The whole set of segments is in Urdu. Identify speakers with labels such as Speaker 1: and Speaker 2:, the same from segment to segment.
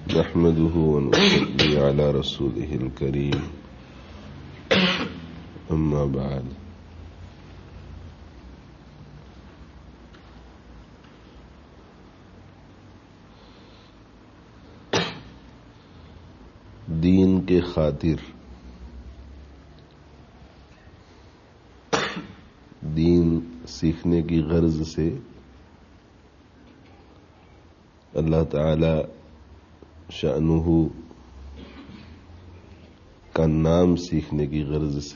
Speaker 1: نحمده ونصلي على رسوله الكريم أما بعد دین کے خاطر دین سیکھنے کی غرض سے اللہ تعالی شأنہ کا نام سیکھنے کی غرض سے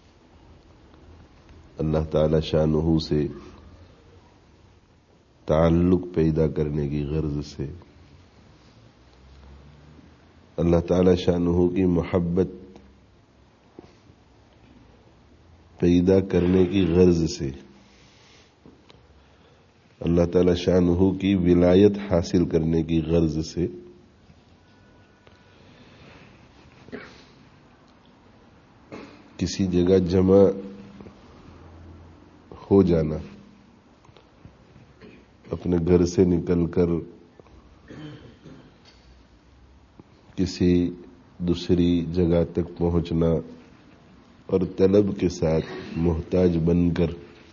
Speaker 1: اللہ تعالی شأنہ سے تعلق پیدا کرنے کی غرض سے اللہ تعالی شأنہ کی محبت پیدا کرنے کی غرض سے اللہ تعالی شأنہ کی ولایت حاصل کرنے کی غرض سے کسی جگہ جمع ہو جانا، اپنے گھر سے نکل کر کسی دوسری جگہ تک پہنچنا اور طلب کے ساتھ محتاج بن کر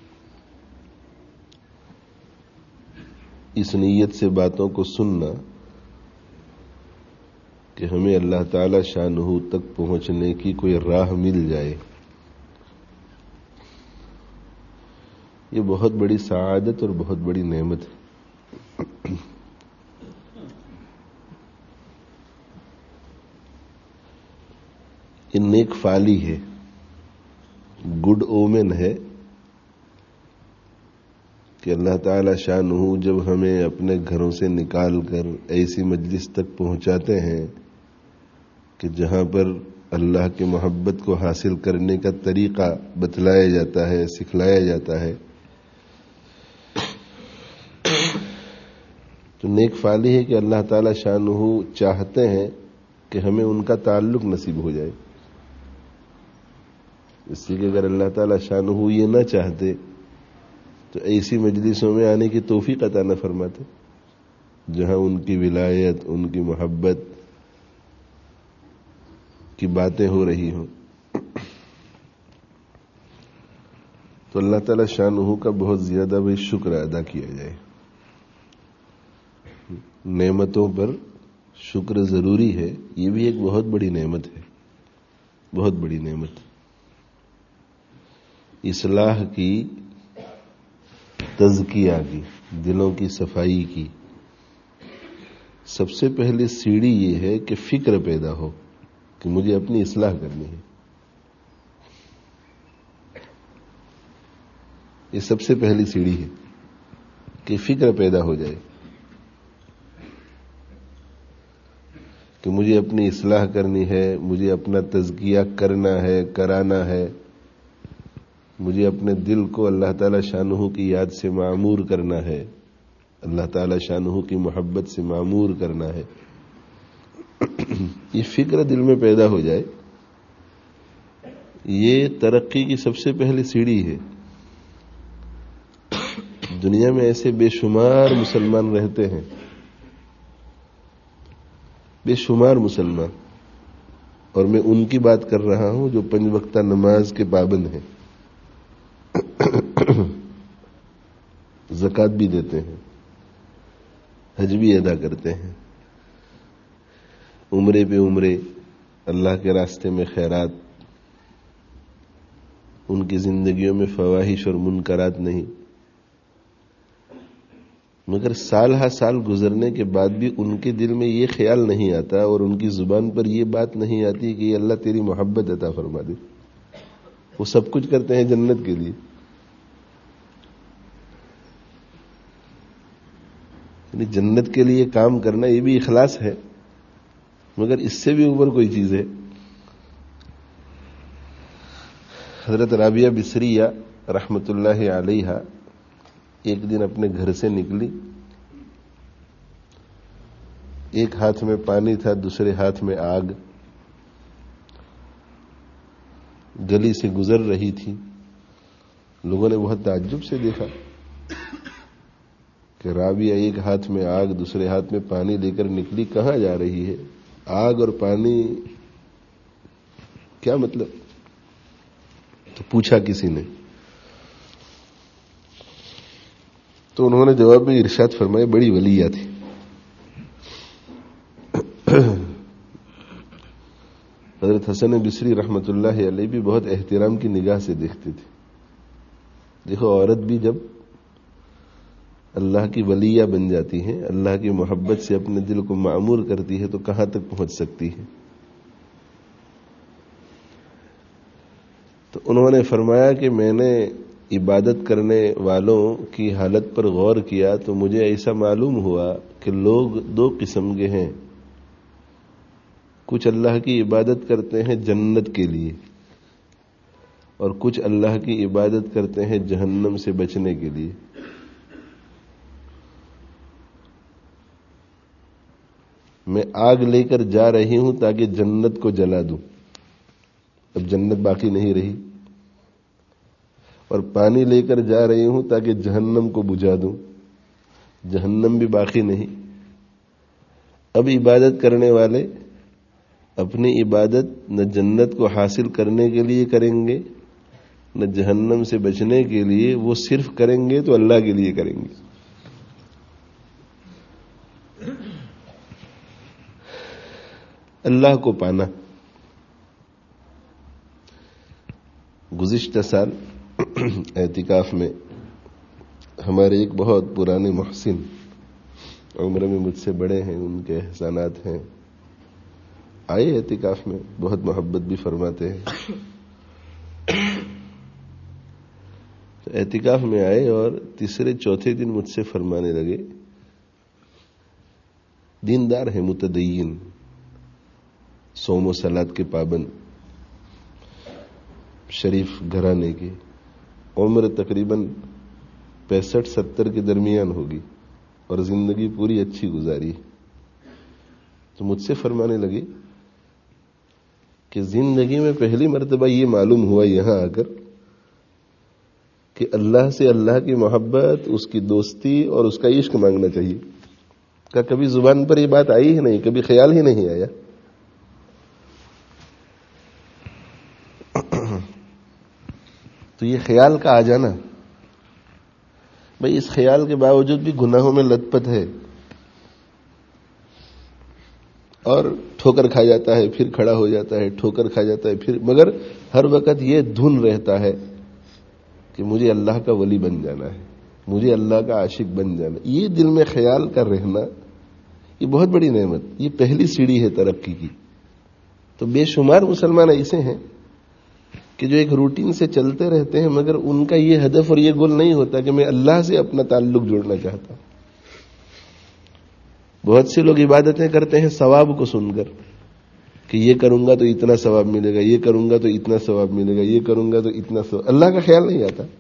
Speaker 1: اس نیت سے باتوں کو سننا کہ ہمیں اللہ تعالی شأنہ تک پہنچنے کی کوئی راہ مل جائے، یہ بہت بڑی سعادت اور بہت بڑی نعمت ہے۔ یہ نیک فعلی ہے، گڈ اومن ہے کہ اللہ تعالی شأنہ جب ہمیں اپنے گھروں سے نکال کر ایسی مجلس تک پہنچاتے ہیں کہ جہاں پر اللہ کی محبت کو حاصل کرنے کا طریقہ بتلایا جاتا ہے، سکھلایا جاتا ہے، تو نیک فعلی ہے کہ اللہ تعالی شأنہ چاہتے ہیں کہ ہمیں ان کا تعلق نصیب ہو جائے۔ اس لیے کہ اگر اللہ تعالی شأنہ یہ نہ چاہتے تو ایسی مجلسوں میں آنے کی توفیق عطا نہ فرماتے جہاں ان کی ولایت، ان کی محبت کی باتیں ہو رہی ہوں۔ تو اللہ تعالی شأنہ کا بہت زیادہ بھی شکر ادا کیا جائے۔ نعمتوں پر شکر ضروری ہے، یہ بھی ایک بہت بڑی نعمت ہے، بہت بڑی نعمت۔ اصلاح کی، تزکیہ کی، دلوں کی صفائی کی سب سے پہلے سیڑھی یہ ہے کہ فکر پیدا ہو کہ مجھے اپنی اصلاح کرنی ہے۔ یہ سب سے پہلی سیڑھی ہے کہ فکر پیدا ہو جائے کہ مجھے اپنی اصلاح کرنی ہے، مجھے اپنا تزکیہ کرنا ہے، کرانا ہے، مجھے اپنے دل کو اللہ تعالی شأنہ کی یاد سے معمور کرنا ہے، اللہ تعالی شأنہ کی محبت سے معمور کرنا ہے۔ یہ فکر دل میں پیدا ہو جائے، یہ ترقی کی سب سے پہلی سیڑھی ہے۔ دنیا میں ایسے بے شمار مسلمان رہتے ہیں، بے شمار مسلمان، اور میں ان کی بات کر رہا ہوں جو 5 وقتہ نماز کے پابند ہیں، زکوٰۃ بھی دیتے ہیں، حج بھی ادا کرتے ہیں، عمرے پہ عمرے، اللہ کے راستے میں خیرات، ان کی زندگیوں میں فواحش اور منکرات نہیں، مگر سال ہا سال گزرنے کے بعد بھی ان کے دل میں یہ خیال نہیں آتا اور ان کی زبان پر یہ بات نہیں آتی کہ اللہ تیری محبت عطا فرما دے۔ وہ سب کچھ کرتے ہیں جنت کے لیے، یعنی جنت کے لیے کام کرنا یہ بھی اخلاص ہے، مگر اس سے بھی اوپر کوئی چیز ہے۔ حضرت رابعہ بصریہ رحمت اللہ علیہا ایک دن اپنے گھر سے نکلی، ایک ہاتھ میں پانی تھا، دوسرے ہاتھ میں آگ، گلی سے گزر رہی تھی، لوگوں نے بہت تعجب سے دیکھا، کہ رابعہ ایک ہاتھ میں آگ دوسرے ہاتھ میں پانی لے کر نکلی، کہاں جا رہی ہے؟ آگ اور پانی کیا مطلب؟ تو پوچھا کسی نے، تو انہوں نے جواب میں ارشاد فرمایا بڑی ولیہ تھی. حضرت حسن بصری رحمت اللہ علیہ بھی بہت احترام کی نگاہ سے دیکھتے تھے. دیکھو عورت بھی جب اللہ کی ولیہ بن جاتی ہے، اللہ کی محبت سے اپنے دل کو معمور کرتی ہے تو کہاں تک پہنچ سکتی ہے. تو انہوں نے فرمایا کہ میں نے عبادت کرنے والوں کی حالت پر غور کیا تو مجھے ایسا معلوم ہوا کہ لوگ دو قسم کے ہیں. کچھ اللہ کی عبادت کرتے ہیں جنت کے لیے، اور کچھ اللہ کی عبادت کرتے ہیں جہنم سے بچنے کے لیے. میں آگ لے کر جا رہی ہوں تاکہ جنت کو جلا دوں، اب جنت باقی نہیں رہی، اور پانی لے کر جا رہی ہوں تاکہ جہنم کو بجھا دوں، جہنم بھی باقی نہیں. اب عبادت کرنے والے اپنی عبادت نہ جنت کو حاصل کرنے کے لیے کریں گے نہ جہنم سے بچنے کے لیے، وہ صرف کریں گے تو اللہ کے لیے کریں گے. اللہ کو پانا. گزشتہ سال اعتکاف میں ہمارے ایک بہت پرانے محسن، عمر میں مجھ سے بڑے ہیں، ان کے احسانات ہیں، آئے اعتکاف میں، بہت محبت بھی فرماتے ہیں. تو اعتکاف میں آئے اور تیسرے چوتھے دن مجھ سے فرمانے لگے، دیندار ہیں، متدین، صوم و صلات کے پابند، شریف گھرانے کے، عمر تقریباً 65-70 کے درمیان ہوگی اور زندگی پوری اچھی گزاری. تو مجھ سے فرمانے لگے کہ زندگی میں پہلی مرتبہ یہ معلوم ہوا یہاں آ کر کہ اللہ سے اللہ کی محبت، اس کی دوستی اور اس کا عشق مانگنا چاہیے. کہ کبھی زبان پر یہ بات آئی ہی نہیں، کبھی خیال ہی نہیں آیا. تو یہ خیال کا آ جانا، بھئی اس خیال کے باوجود بھی گناہوں میں لت پت ہے اور ٹھوکر کھا جاتا ہے، پھر کھڑا ہو جاتا ہے، ٹھوکر کھا جاتا ہے پھر، مگر ہر وقت یہ دھن رہتا ہے کہ مجھے اللہ کا ولی بن جانا ہے، مجھے اللہ کا عاشق بن جانا. یہ دل میں خیال کر رہنا یہ بہت بڑی نعمت، یہ پہلی سیڑھی ہے ترقی کی. تو بے شمار مسلمان ایسے ہیں کہ جو ایک روٹین سے چلتے رہتے ہیں، مگر ان کا یہ ہدف اور یہ گول نہیں ہوتا کہ میں اللہ سے اپنا تعلق جوڑنا چاہتا ہوں. بہت سے لوگ عبادتیں کرتے ہیں ثواب کو سن کر کہ یہ کروں گا تو اتنا ثواب ملے گا، یہ کروں گا تو اتنا ثواب ملے گا، یہ کروں گا تو اتنا ثواب. اللہ کا خیال نہیں آتا.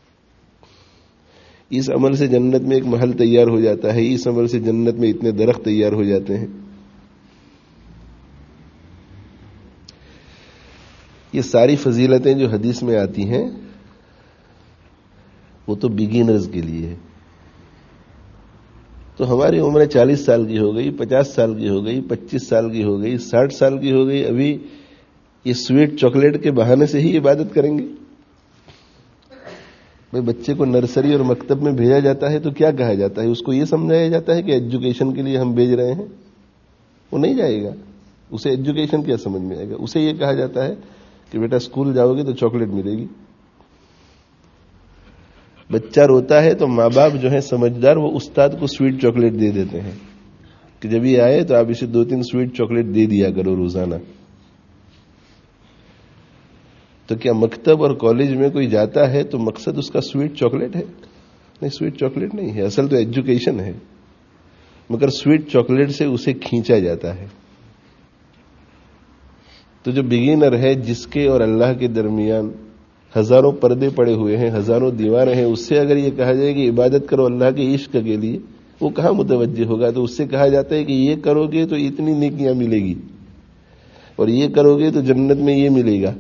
Speaker 1: اس عمل سے جنت میں ایک محل تیار ہو جاتا ہے، اس عمل سے جنت میں اتنے درخت تیار ہو جاتے ہیں. یہ ساری فضیلتیں جو حدیث میں آتی ہیں وہ تو بگینرز کے لیے ہے. تو ہماری عمر 40 سال کی ہو گئی، 50 سال کی ہو گئی، 25 سال کی ہو گئی، 60 سال کی ہو گئی، ابھی یہ سویٹ چاکلیٹ کے بہانے سے ہی عبادت کریں گے. بھائی بچے کو نرسری اور مکتب میں بھیجا جاتا ہے تو کیا کہا جاتا ہے؟ اس کو یہ سمجھایا جاتا ہے کہ ایجوکیشن کے لیے ہم بھیج رہے ہیں. وہ نہیں جائے گا، اسے ایجوکیشن کیا سمجھ میں آئے گا؟ اسے یہ کہا جاتا ہے کہ بیٹا اسکول جاؤ گے تو چاکلیٹ ملے گی. بچہ روتا ہے تو ماں باپ جو ہے سمجھدار، وہ استاد کو سویٹ چاکلیٹ دے دیتے ہیں کہ جب یہ آئے تو آپ اسے 2-3 سویٹ چاکلیٹ دے دیا کرو روزانہ. تو کیا مکتب اور کالج میں کوئی جاتا ہے تو مقصد اس کا سویٹ چاکلیٹ ہے؟ نہیں، سویٹ چاکلیٹ نہیں ہے، اصل تو ایجوکیشن ہے. مگر سویٹ چاکلیٹ سے اسے کھینچا جاتا ہے. تو جو بگینر ہے، جس کے اور اللہ کے درمیان ہزاروں پردے پڑے ہوئے ہیں، ہزاروں دیواریں ہیں، اس سے اگر یہ کہا جائے کہ عبادت کرو اللہ کے عشق کے لیے، وہ کہاں متوجہ ہوگا؟ تو اس سے کہا جاتا ہے کہ یہ کرو گے تو اتنی نیکیاں ملے گی اور یہ کرو گے تو جنت میں یہ ملے گا.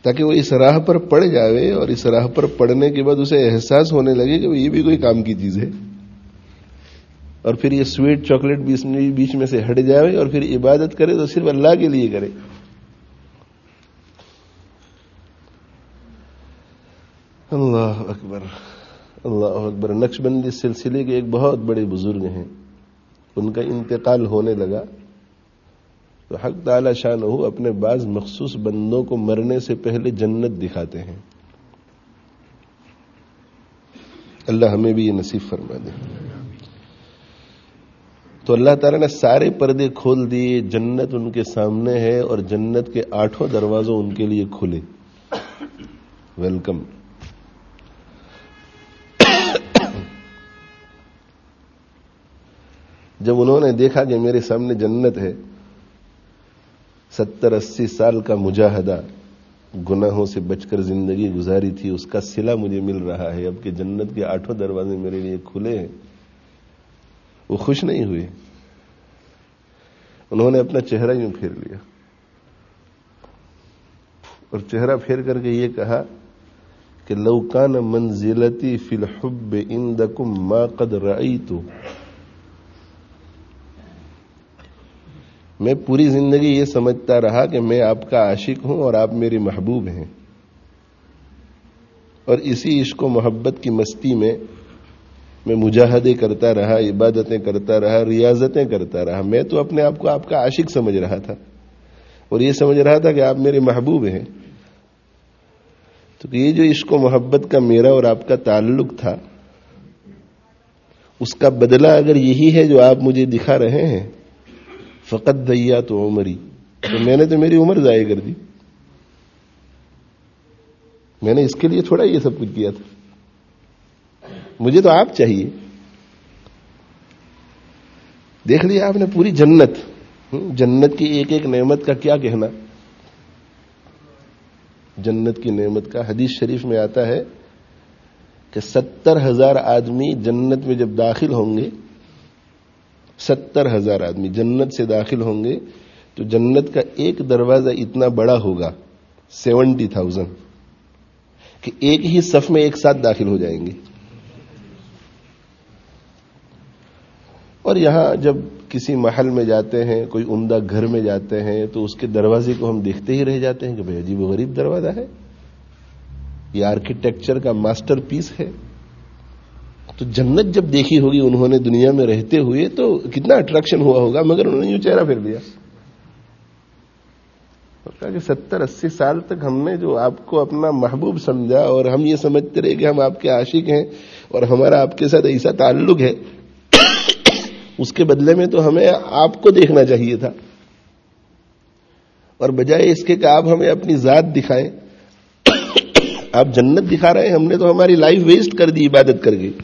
Speaker 1: تاکہ وہ اس راہ پر پڑ جاوے اور اس راہ پر پڑنے کے بعد اسے احساس ہونے لگے کہ یہ بھی کوئی کام کی چیز ہے، اور پھر یہ سویٹ چاکلیٹ بیچ میں سے ہٹ جاوے اور پھر عبادت کرے تو صرف اللہ کے لیے کرے. اللہ اکبر اللہ اکبر. نقشبندی سلسلے کے ایک بہت بڑے بزرگ ہیں، ان کا انتقال ہونے لگا تو حق تعالی شانہ اپنے بعض مخصوص بندوں کو مرنے سے پہلے جنت دکھاتے ہیں. اللہ ہمیں بھی یہ نصیب فرما دے. تو اللہ تعالیٰ نے سارے پردے کھول دیے، جنت ان کے سامنے ہے اور جنت کے 8 دروازوں ان کے لیے کھلے. ویلکم. جب انہوں نے دیکھا کہ میرے سامنے جنت ہے، 70-80 سال کا مجاہدہ، گناہوں سے بچ کر زندگی گزاری تھی، اس کا صلہ مجھے مل رہا ہے. اب کہ جنت کے 8 دروازے میرے لیے کھلے ہیں، وہ خوش نہیں ہوئے. انہوں نے اپنا چہرہ یوں پھیر لیا اور چہرہ پھیر کر کے یہ کہا کہ لو کان منزلتی فی الحب عندکم ما قد رأیت. میں پوری زندگی یہ سمجھتا رہا کہ میں آپ کا عاشق ہوں اور آپ میرے محبوب ہیں، اور اسی عشق و محبت کی مستی میں مجاہدے کرتا رہا، عبادتیں کرتا رہا، ریاضتیں کرتا رہا. میں تو اپنے آپ کو آپ کا عاشق سمجھ رہا تھا اور یہ سمجھ رہا تھا کہ آپ میرے محبوب ہیں. تو یہ جو عشق و محبت کا میرا اور آپ کا تعلق تھا، اس کا بدلہ اگر یہی ہے جو آپ مجھے دکھا رہے ہیں، فقط ضیعت عمری، تو میں نے تو میری عمر ضائع کر دی. میں نے اس کے لیے تھوڑا یہ سب کچھ کیا تھا. مجھے تو آپ چاہیے. دیکھ لیا آپ نے پوری جنت، جنت کی ایک ایک نعمت کا کیا کہنا. جنت کی نعمت کا حدیث شریف میں آتا ہے کہ 70,000 آدمی جنت میں جب داخل ہوں گے، 70,000 آدمی جنت سے داخل ہوں گے تو جنت کا ایک دروازہ اتنا بڑا ہوگا 70,000 کہ ایک ہی صف میں ایک ساتھ داخل ہو جائیں گے. اور یہاں جب کسی محل میں جاتے ہیں، کوئی عمدہ گھر میں جاتے ہیں تو اس کے دروازے کو ہم دیکھتے ہی رہ جاتے ہیں کہ بھئی عجیب و غریب دروازہ ہے، یہ آرکیٹیکچر کا ماسٹر پیس ہے. تو جنت جب دیکھی ہوگی انہوں نے دنیا میں رہتے ہوئے تو کتنا اٹریکشن ہوا ہوگا، مگر انہوں نے یوں چہرہ پھیر دیا اور کہا کہ 70-80 سال تک ہم نے جو آپ کو اپنا محبوب سمجھا اور ہم یہ سمجھتے رہے کہ ہم آپ کے عاشق ہیں اور ہمارا آپ کے ساتھ ایسا تعلق ہے، اس کے بدلے میں تو ہمیں آپ کو دیکھنا چاہیے تھا، اور بجائے اس کے کہ آپ ہمیں اپنی ذات دکھائیں، آپ جنت دکھا رہے ہیں. ہم نے تو ہماری لائف ویسٹ کر دی عبادت کر کے.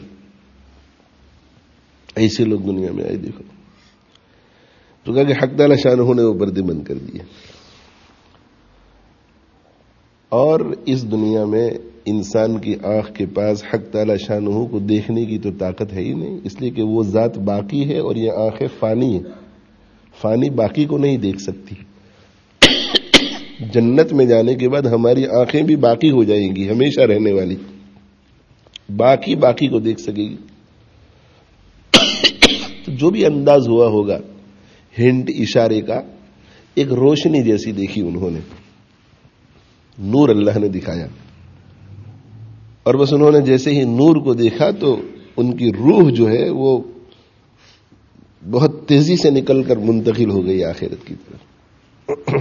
Speaker 1: ایسے لوگ دنیا میں آئے. دیکھو تو کہا کہ حق تعالی شانہ نے وہ پردے بند کر دیے. اور اس دنیا میں انسان کی آنکھ کے پاس حق تعالی شانہ کو دیکھنے کی تو طاقت ہے ہی نہیں، اس لیے کہ وہ ذات باقی ہے اور یہ آنکھیں فانی ہیں. فانی باقی کو نہیں دیکھ سکتی. جنت میں جانے کے بعد ہماری آنکھیں بھی باقی ہو جائیں گی، ہمیشہ رہنے والی، باقی کو دیکھ سکے گی. تو جو بھی انداز ہوا ہوگا ہنٹ اشارے کا، ایک روشنی جیسی دیکھی انہوں نے، نور اللہ نے دکھایا، اور بس انہوں نے جیسے ہی نور کو دیکھا تو ان کی روح جو ہے وہ بہت تیزی سے نکل کر منتقل ہو گئی آخرت کی طرف.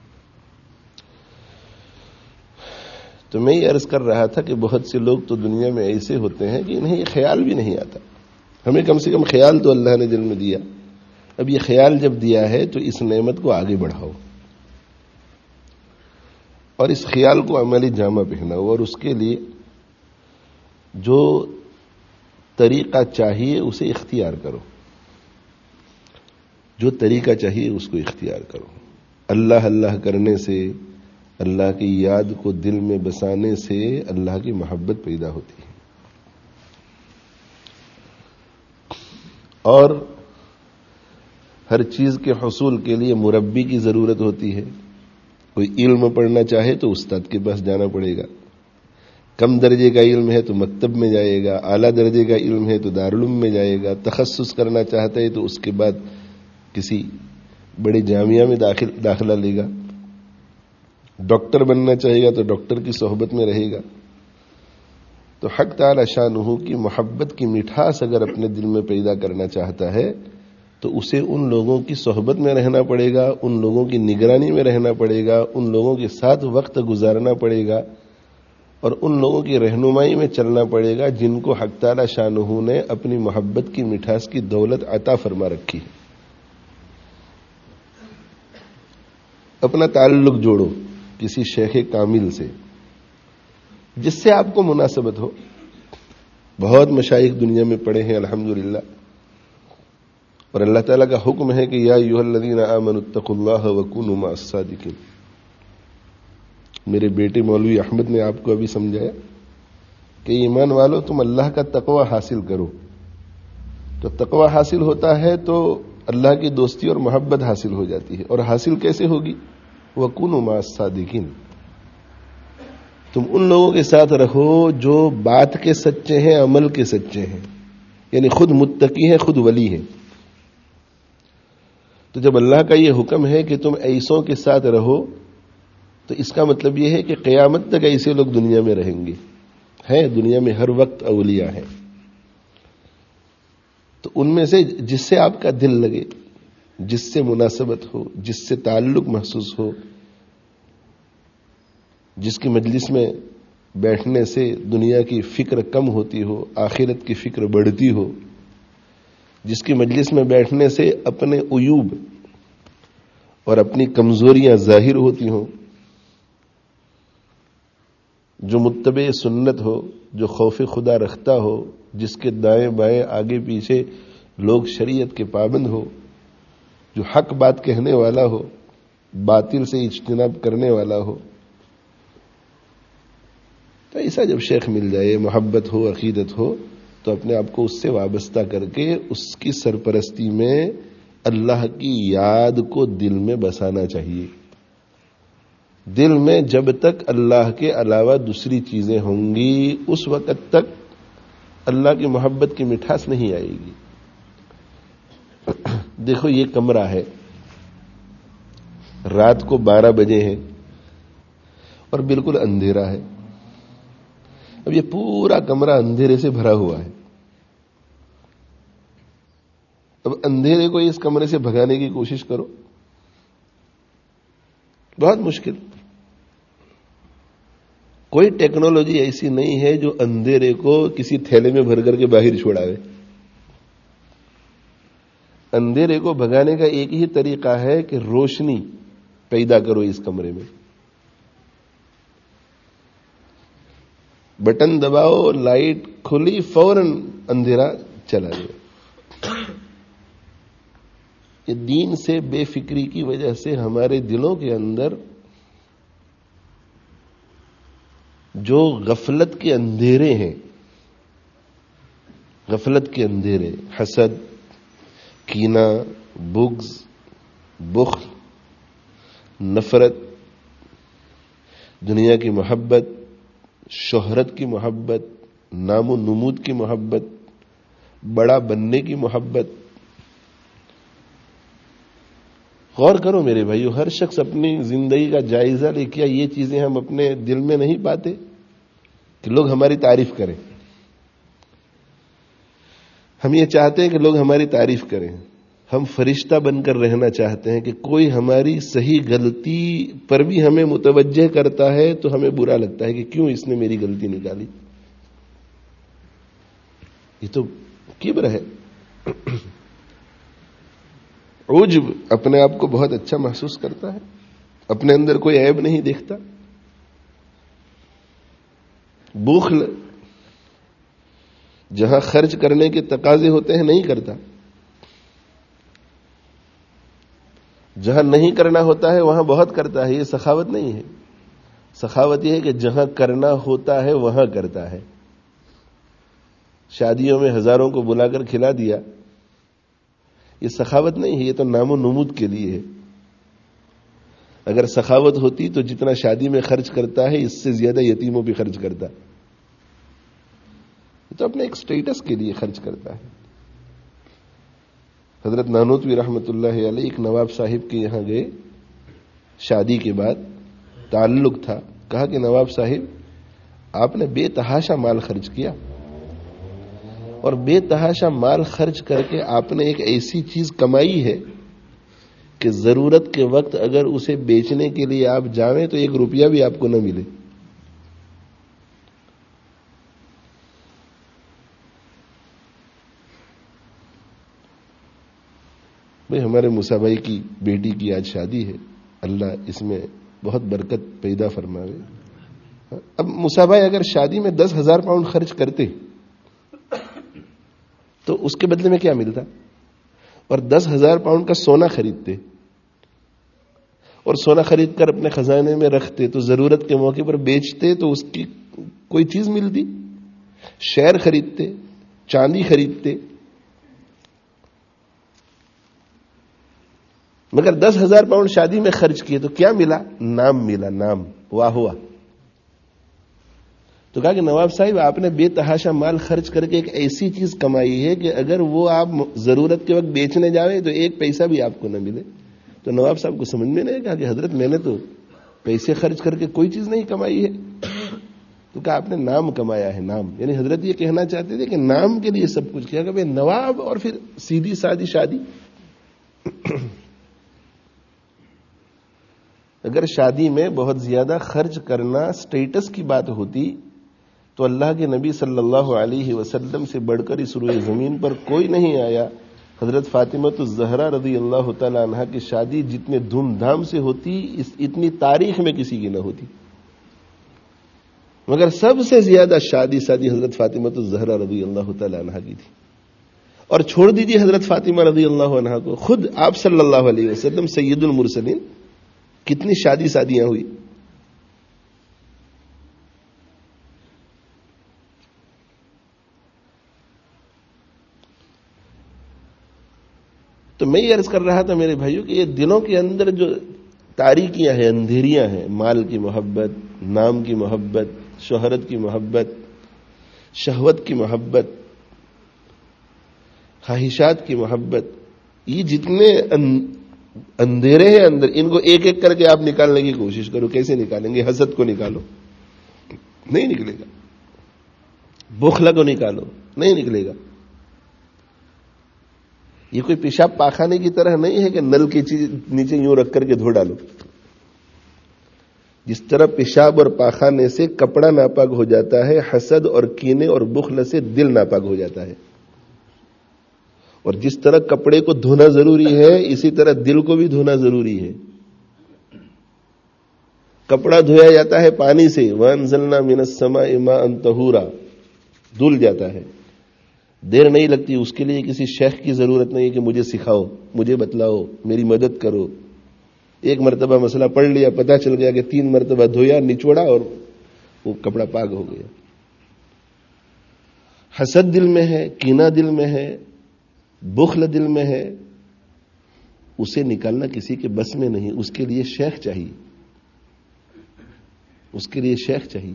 Speaker 1: تو میں یہ عرض کر رہا تھا کہ بہت سے لوگ تو دنیا میں ایسے ہوتے ہیں کہ انہیں یہ خیال بھی نہیں آتا. ہمیں کم سے کم خیال تو اللہ نے دل میں دیا. اب یہ خیال جب دیا ہے تو اس نعمت کو آگے بڑھاؤ اور اس خیال کو عملی جامہ پہناؤ، اور اس کے لیے جو طریقہ چاہیے اسے اختیار کرو. جو طریقہ چاہیے اس کو اختیار کرو. اللہ اللہ کرنے سے، اللہ کی یاد کو دل میں بسانے سے اللہ کی محبت پیدا ہوتی ہے. اور ہر چیز کے حصول کے لیے مربی کی ضرورت ہوتی ہے. کوئی علم پڑھنا چاہے تو استاد کے پاس جانا پڑے گا، کم درجے کا علم ہے تو مکتب میں جائے گا، اعلیٰ درجے کا علم ہے تو دارالعلوم میں جائے گا، تخصص کرنا چاہتا ہے تو اس کے بعد کسی بڑے جامعہ میں داخلہ لے گا، ڈاکٹر بننا چاہے گا تو ڈاکٹر کی صحبت میں رہے گا۔ تو حق تعالی شانہ کی محبت کی مٹھاس اگر اپنے دل میں پیدا کرنا چاہتا ہے تو اسے ان لوگوں کی صحبت میں رہنا پڑے گا، ان لوگوں کی نگرانی میں رہنا پڑے گا، ان لوگوں کے ساتھ وقت گزارنا پڑے گا، اور ان لوگوں کی رہنمائی میں چلنا پڑے گا جن کو حق تعالی شانہ نے اپنی محبت کی مٹھاس کی دولت عطا فرما رکھی۔ اپنا تعلق جوڑو کسی شیخ کامل سے جس سے آپ کو مناسبت ہو۔ بہت مشائخ دنیا میں پڑے ہیں الحمدللہ، اور اللہ تعالیٰ کا حکم ہے کہ یا ایھا الذین آمنوا اتقوا اللہ وکونوا مع الصادقین۔ میرے بیٹے مولوی احمد نے آپ کو ابھی سمجھایا کہ ایمان والو تم اللہ کا تقوی حاصل کرو، تو تقوی حاصل ہوتا ہے تو اللہ کی دوستی اور محبت حاصل ہو جاتی ہے، اور حاصل کیسے ہوگی؟ وَكُونُوا مَعَ الصَّادِقِينَ، تم ان لوگوں کے ساتھ رہو جو بات کے سچے ہیں، عمل کے سچے ہیں، یعنی خود متقی ہیں، خود ولی ہیں۔ تو جب اللہ کا یہ حکم ہے کہ تم ایسوں کے ساتھ رہو تو اس کا مطلب یہ ہے کہ قیامت تک ایسے لوگ دنیا میں رہیں گے، ہیں دنیا میں ہر وقت اولیاء ہیں۔ تو ان میں سے جس سے آپ کا دل لگے، جس سے مناسبت ہو، جس سے تعلق محسوس ہو، جس کی مجلس میں بیٹھنے سے دنیا کی فکر کم ہوتی ہو، آخرت کی فکر بڑھتی ہو، جس کی مجلس میں بیٹھنے سے اپنے عیوب اور اپنی کمزوریاں ظاہر ہوتی ہوں، جو متبع سنت ہو، جو خوف خدا رکھتا ہو، جس کے دائیں بائیں آگے پیچھے لوگ شریعت کے پابند ہو، جو حق بات کہنے والا ہو، باطل سے اجتناب کرنے والا ہو، تو ایسا جب شیخ مل جائے، محبت ہو، عقیدت ہو، تو اپنے آپ کو اس سے وابستہ کر کے اس کی سرپرستی میں اللہ کی یاد کو دل میں بسانا چاہیے۔ دل میں جب تک اللہ کے علاوہ دوسری چیزیں ہوں گی اس وقت تک اللہ کی محبت کی مٹھاس نہیں آئے گی۔ دیکھو یہ کمرہ ہے، رات کو 12 بجے ہیں اور بالکل اندھیرا ہے۔ اب یہ پورا کمرہ اندھیرے سے بھرا ہوا ہے۔ اب اندھیرے کو اس کمرے سے بھگانے کی کوشش کرو، بہت مشکل۔ کوئی ٹیکنالوجی ایسی نہیں ہے جو اندھیرے کو کسی تھیلے میں بھر کر کے باہر چھوڑاوے۔ اندھیرے کو بھگانے کا ایک ہی طریقہ ہے کہ روشنی پیدا کرو اس کمرے میں۔ بٹن دباؤ، لائٹ کھلی، فوراً اندھیرا چلا گیا۔ یہ دین سے بے فکری کی وجہ سے ہمارے دلوں کے اندر جو غفلت کے اندھیرے ہیں، غفلت کے اندھیرے، حسد، کینہ، بغض، بخل، نفرت، دنیا کی محبت، شہرت کی محبت، نام و نمود کی محبت، بڑا بننے کی محبت۔ غور کرو میرے بھائیو، ہر شخص اپنی زندگی کا جائزہ لے، کیا یہ چیزیں ہم اپنے دل میں نہیں پاتے کہ لوگ ہماری تعریف کریں؟ ہم یہ چاہتے ہیں کہ لوگ ہماری تعریف کریں، ہم فرشتہ بن کر رہنا چاہتے ہیں کہ کوئی ہماری صحیح غلطی پر بھی ہمیں متوجہ کرتا ہے تو ہمیں برا لگتا ہے کہ کیوں اس نے میری غلطی نکالی۔ یہ تو کبر ہے، عجب، اپنے آپ کو بہت اچھا محسوس کرتا ہے، اپنے اندر کوئی عیب نہیں دیکھتا۔ بخل، جہاں خرچ کرنے کے تقاضے ہوتے ہیں نہیں کرتا، جہاں نہیں کرنا ہوتا ہے وہاں بہت کرتا ہے۔ یہ سخاوت نہیں ہے، سخاوت یہ ہے کہ جہاں کرنا ہوتا ہے وہاں کرتا ہے۔ شادیوں میں ہزاروں کو بلا کر کھلا دیا، یہ سخاوت نہیں ہے، یہ تو نام و نمود کے لیے ہے۔ اگر سخاوت ہوتی تو جتنا شادی میں خرچ کرتا ہے اس سے زیادہ یتیموں پہ خرچ کرتا، تو اپنے ایک سٹیٹس کے لیے خرچ کرتا ہے. حضرت نانوتوی رحمۃ اللہ علیہ ایک نواب صاحب کے یہاں گئے، شادی کے بعد تعلق تھا. کہا کہ نواب صاحب آپ نے بے تحاشا مال خرچ کیا، اور بے تحاشا مال خرچ کر کے آپ نے ایک ایسی چیز کمائی ہے کہ ضرورت کے وقت اگر اسے بیچنے کے لیے آپ جائیں تو 1 روپیہ بھی آپ کو نہ ملے. بھئی ہمارے موسیٰ بھائی کی بیٹی کی آج شادی ہے، اللہ اس میں بہت برکت پیدا فرماوے. اب موسیٰ بھائی اگر شادی میں 10,000 پاؤنڈ خرچ کرتے تو اس کے بدلے میں کیا ملتا؟ اور 10,000 پاؤنڈ کا سونا خریدتے اور سونا خرید کر اپنے خزانے میں رکھتے تو ضرورت کے موقع پر بیچتے تو اس کی کوئی چیز ملتی. شیئر خریدتے، چاندی خریدتے، مگر 10,000 پاؤنڈ شادی میں خرچ کیے تو کیا ملا؟ نام ملا، نام، واہ ہوا. تو کہا کہ نواب صاحب آپ نے بے تحاشا مال خرچ کر کے ایک ایسی چیز کمائی ہے کہ اگر وہ آپ ضرورت کے وقت بیچنے جاویں تو 1 پیسہ بھی آپ کو نہ ملے. تو نواب صاحب کو سمجھ میں نہیں. کہا کہ حضرت میں نے تو پیسے خرچ کر کے کوئی چیز نہیں کمائی ہے. تو کہا آپ نے نام کمایا ہے، نام. یعنی حضرت یہ کہنا چاہتے تھے کہ نام کے لیے سب کچھ کیا. کہ بھئی نواب اور پھر سیدھی سادی شادی. اگر شادی میں بہت زیادہ خرچ کرنا سٹیٹس کی بات ہوتی تو اللہ کے نبی صلی اللہ علیہ وسلم سے بڑھ کر اس روئے زمین پر کوئی نہیں آیا. حضرت فاطمۃ الزہرا رضی اللہ تعالی عنہا کی شادی جتنے دھوم دھام سے ہوتی اتنی تاریخ میں کسی کی نہ ہوتی. مگر سب سے زیادہ شادی حضرت فاطمۃ الزہرا رضی اللہ تعالی عنہا کی تھی. اور چھوڑ دیجیے حضرت فاطمہ رضی اللہ عنہا کو، خود آپ صلی اللہ علیہ وسلم سید المرسلین کتنی شادیاں ہوئی. تو میں یہ عرض کر رہا تھا میرے بھائیوں کہ یہ دلوں کے اندر جو تاریکیاں ہیں، اندھیریاں ہیں، مال کی محبت، نام کی محبت، شہرت کی محبت، شہوت کی محبت، خواہشات کی محبت، یہ جتنے اندھیرے ہیں اندر، ان کو ایک ایک کر کے آپ نکالنے کی کوشش کرو. کیسے نکالیں گے؟ حسد کو نکالو، نہیں نکلے گا. بخل کو نکالو، نہیں نکلے گا. یہ کوئی پیشاب پاخانے کی طرح نہیں ہے کہ نل کی چیز نیچے یوں رکھ کر کے دھو ڈالو. جس طرح پیشاب اور پاخانے سے کپڑا ناپاک ہو جاتا ہے، حسد اور کینے اور بخل سے دل ناپاک ہو جاتا ہے. اور جس طرح کپڑے کو دھونا ضروری ہے اسی طرح دل کو بھی دھونا ضروری ہے. کپڑا دھویا جاتا ہے پانی سے، وَأَنزَلْنَا مِنَ السَّمَاءِ مَاءً طَهُورًا، دھل جاتا ہے. دیر نہیں لگتی. اس کے لیے کسی شیخ کی ضرورت نہیں ہے کہ مجھے سکھاؤ، مجھے بتلاؤ، میری مدد کرو. 1 مرتبہ مسئلہ پڑھ لیا، پتہ چل گیا کہ 3 مرتبہ دھویا، نچوڑا اور وہ کپڑا پاک ہو گیا. حسد دل میں ہے، کینہ دل میں ہے، بخل دل میں ہے، اسے نکالنا کسی کے بس میں نہیں. اس کے لیے شیخ چاہیے، اس کے لیے شیخ چاہیے.